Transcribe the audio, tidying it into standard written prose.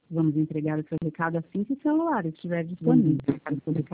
Vamos entregar o seu recado assim que o celular estiver disponível.